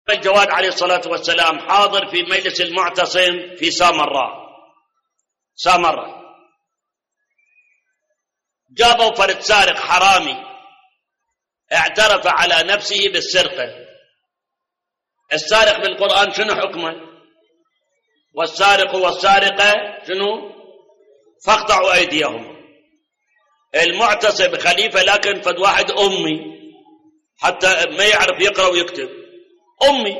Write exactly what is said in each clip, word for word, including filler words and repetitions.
الجواد عليه الصلاة والسلام حاضر في مجلس المعتصم في سامراء سامراء جابوا فرد سارق حرامي اعترف على نفسه بالسرقة. السارق بالقرآن شنو حكمه؟ والسارق والسارقة شنو؟ فاقطعوا أيديهم. المعتصم خليفة لكن فد واحد أمي حتى ما يعرف يقرأ ويكتب، أمي.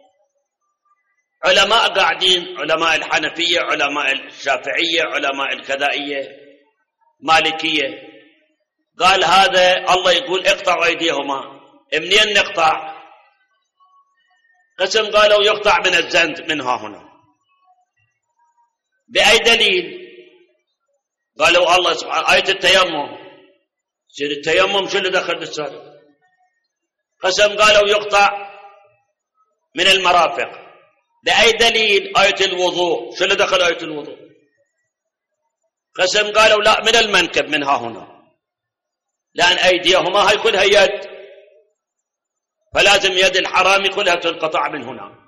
علماء قاعدين، علماء الحنفية، علماء الشافعية، علماء الكذائية، مالكية. قال هذا الله يقول اقطعوا أيديهما، منين نقطع؟ قسم قالوا يقطع من الزند من ها هنا. بأي دليل؟ قالوا الله سبحانه آية التيمم. سير التيمم شو اللي دخل بالسارق؟ قسم قالوا يقطع من المرافق. بأي دليل؟ آية الوضوء. شو اللي دخل آية الوضوء؟ قسم قالوا لا من المنكب من ها هنا، لأن أيديهما هاي كلها يد، فلازم يد الحرام كلها تنقطع من هنا.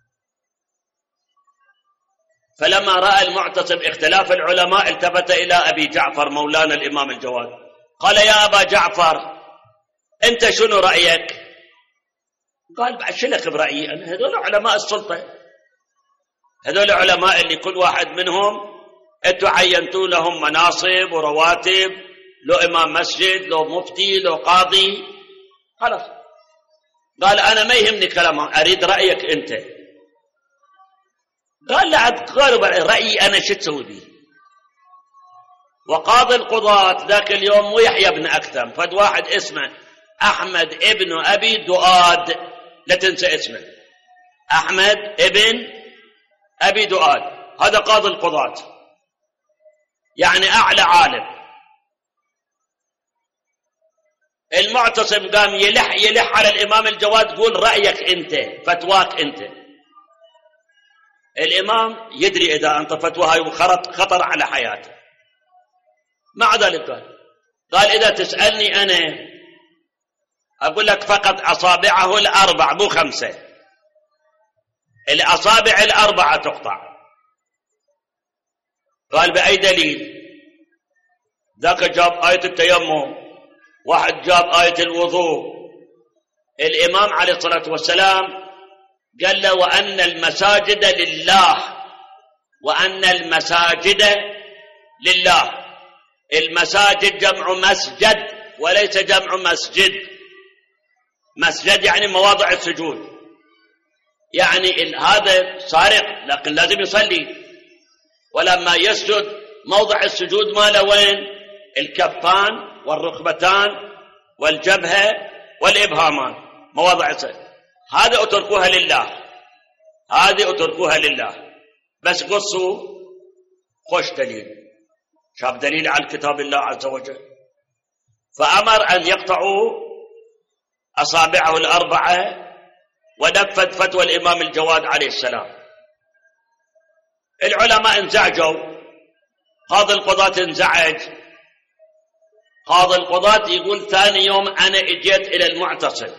فلما رأى المعتصم اختلاف العلماء التفت إلى أبي جعفر مولانا الإمام الجواد، قال يا أبا جعفر أنت شنو رأيك؟ قال بعشلك برأيي أنا، هذول علماء السلطة، هذول علماء اللي كل واحد منهم أنتوا عينتوا لهم مناصب ورواتب، لو إمام مسجد، لو مفتي، لو قاضي، خلاص. قال أنا ما يهمني كلامهم، أريد رأيك أنت. قال لا، قالوا رأيي أنا شو تسوي بي؟ وقاضي القضاة ذاك اليوم مو يحيى بن أكثم، فد واحد اسمه أحمد ابن أبي دؤاد، لا تنسى اسمه، أحمد ابن أبي دؤاد، هذا قاضي القضاة، يعني أعلى عالم. المعتصم قام يلح يلح على الإمام الجواد، قول رأيك أنت، فتواك أنت. الإمام يدري إذا أنت فتوى خطر على حياته، مع ذلك قال قال إذا تسألني أنا أقول لك فقط أصابعه الأربع مو خمسة، الأصابع الأربعة تقطع. قال بأي دليل؟ ذاك جاب آية التيمم، واحد جاب آية الوضوء. الإمام عليه الصلاة والسلام قال له وأن المساجد لله، وأن المساجد لله. المساجد جمع مسجد وليس جمع مسجد. مسجد يعني مواضع السجود، يعني هذا سارق لكن لازم يصلي، ولما يسجد موضع السجود ماله وين؟ الكفان والركبتان والجبهة والإبهامان، مواضع السجود. هذا اتركوها لله، هذه اتركوها لله. بس قصوا خوش دليل، شاف دليل على كتاب الله عز وجل، فأمر أن يقطعوا أصابعه الأربعة، ونفذ فتوى الإمام الجواد عليه السلام. العلماء انزعجوا، قاضي القضاة انزعج. قاضي القضاة يقول ثاني يوم أنا اجيت إلى المعتصم،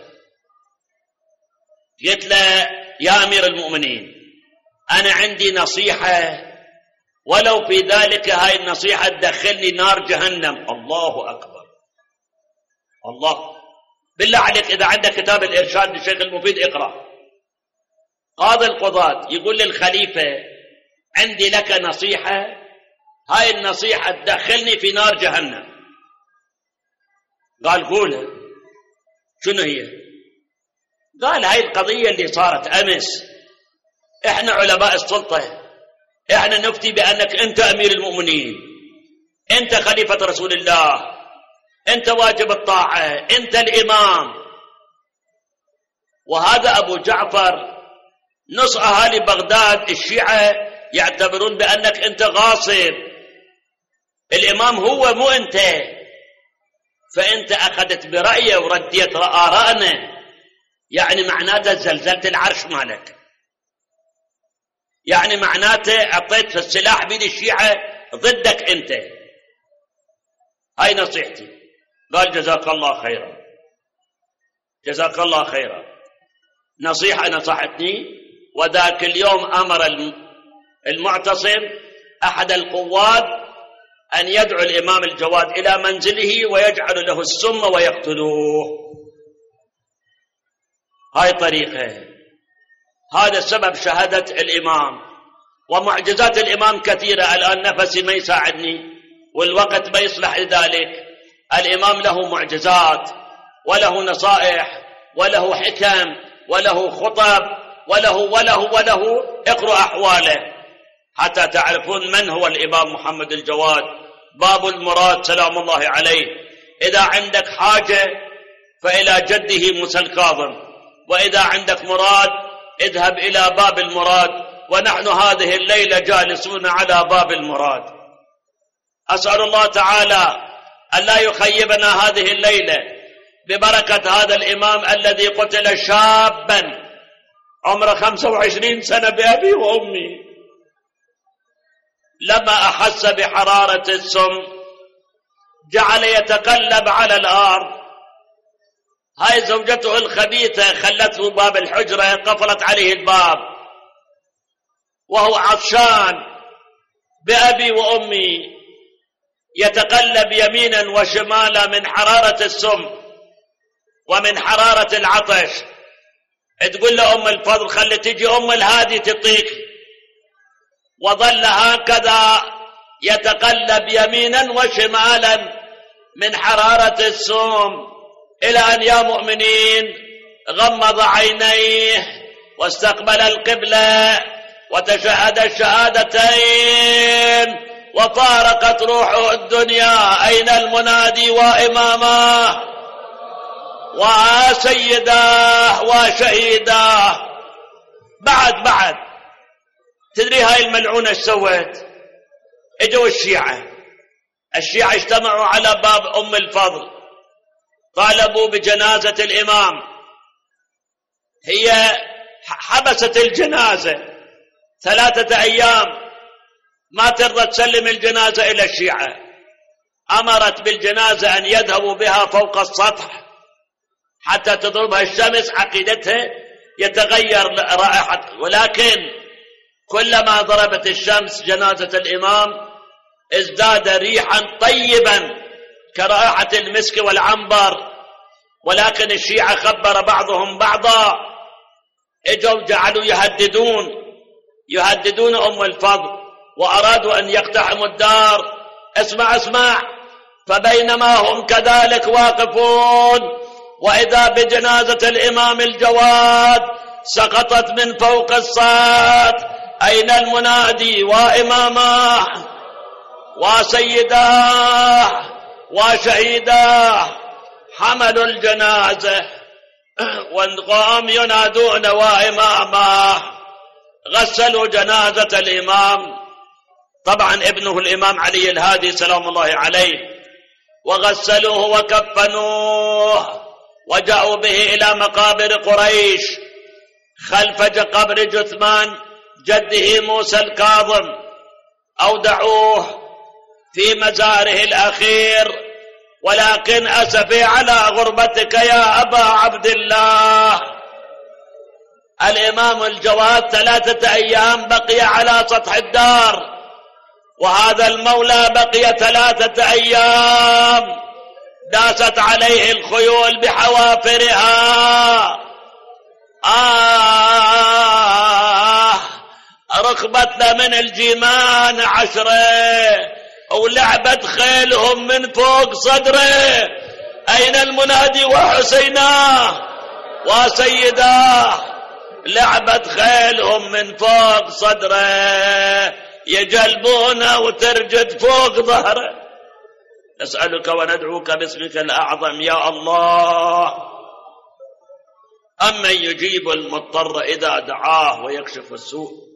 قلت له يا أمير المؤمنين أنا عندي نصيحة، ولو في ذلك هاي النصيحة تدخلني نار جهنم. الله أكبر، الله بالله عليك إذا عندك كتاب الإرشاد للشيخ المفيد اقرأ. قاضي القضاة يقول للخليفة عندي لك نصيحة، هاي النصيحة تدخلني في نار جهنم. قال قولها. شنو هي؟ قال هاي القضية اللي صارت أمس، إحنا علماء السلطة، إحنا نفتي بأنك أنت أمير المؤمنين، أنت خليفة رسول الله، أنت واجب الطاعة، أنت الإمام. وهذا أبو جعفر نص أهالي بغداد الشيعة يعتبرون بأنك أنت غاصب، الإمام هو مو أنت، فأنت أخذت برأيه ورديت آراءنا، يعني معناته زلزلت العرش مالك، يعني معناته أعطيت السلاح بيد الشيعة ضدك أنت. هاي نصيحتي. قال جزاك الله خيرا، جزاك الله خيرا. نصيحة نصحتني، وذاك اليوم أمر المعتصم أحد القواد أن يدعو الإمام الجواد إلى منزله ويجعل له السم ويقتلوه. هاي طريقة، هذا السبب شهادة الإمام. ومعجزات الإمام كثيرة، الآن نفسي ما يساعدني والوقت ما يصلح لذلك. الإمام له معجزات وله نصائح وله حكم وله خطب وله وله وله اقرأ أحواله حتى تعرفون من هو الإمام محمد الجواد. باب المراد سلام الله عليه. إذا عندك حاجة فإلى جده موسى الكاظم، وإذا عندك مراد اذهب إلى باب المراد، ونحن هذه الليلة جالسون على باب المراد. أسأل الله تعالى أن لا يخيبنا هذه الليلة ببركة هذا الإمام الذي قتل شابا عمره خمسة وعشرين سنة بأبي وأمي، لما أحس بحرارة السم جعل يتقلب على الأرض. هاي زوجته الخبيثة خلته باب الحجرة، قفلت عليه الباب وهو عطشان بأبي وأمي، يتقلب يمينا وشمالا من حرارة السم ومن حرارة العطش. تقول له أم الفضل خلي تجي أم الهادي تطيق، وظل هكذا يتقلب يمينا وشمالا من حرارة السم إلى أن يا مؤمنين غمض عينيه واستقبل القبلة وتشهد الشهادتين وفارقت روحه الدنيا. أين المنادي وإمامه وسيداه وشهيداه؟ بعد بعد تدري هاي الملعونة ايش سوت؟ اجوا الشيعة الشيعة اجتمعوا على باب أم الفضل، طالبوا بجنازة الإمام. هي حبست الجنازة ثلاثة أيام ما ترضى تسلم الجنازة إلى الشيعة، أمرت بالجنازة أن يذهبوا بها فوق السطح حتى تضربها الشمس، عقيدتها يتغير رائحة. ولكن كلما ضربت الشمس جنازة الإمام ازداد ريحا طيبا كرائحة المسك والعنبر. ولكن الشيعة خبر بعضهم بعضا، اجوا جعلوا يهددون يهددون أم الفضل وأرادوا أن يقتحموا الدار. اسمع اسمع، فبينما هم كذلك واقفون وإذا بجنازة الإمام الجواد سقطت من فوق السطح. أين المنادي وإمامه وسيداه وشهيداه؟ حملوا الجنازة وقام ينادون وإمامه. غسلوا جنازة الإمام، طبعا ابنه الإمام علي الهادي سلام الله عليه، وغسلوه وكفنوه وجاءوا به إلى مقابر قريش خلف قبر جثمان جده موسى الكاظم. أودعوه في مزاره الأخير. ولكن أسفي على غربتك يا أبا عبد الله، الإمام الجواد ثلاثة أيام بقي على سطح الدار، وهذا المولى بقي ثلاثة أيام داست عليه الخيول بحوافرها. آه ركبتنا من الجيمان عشرة ولعبت خيلهم من فوق صدره. أين المنادي وحسيناه وسيداه؟ لعبت خيلهم من فوق صدره يجلبونه وترجد فوق ظهره. نسألك وندعوك باسمك الأعظم يا الله، أمن يجيب المضطر إذا دعاه ويكشف السوء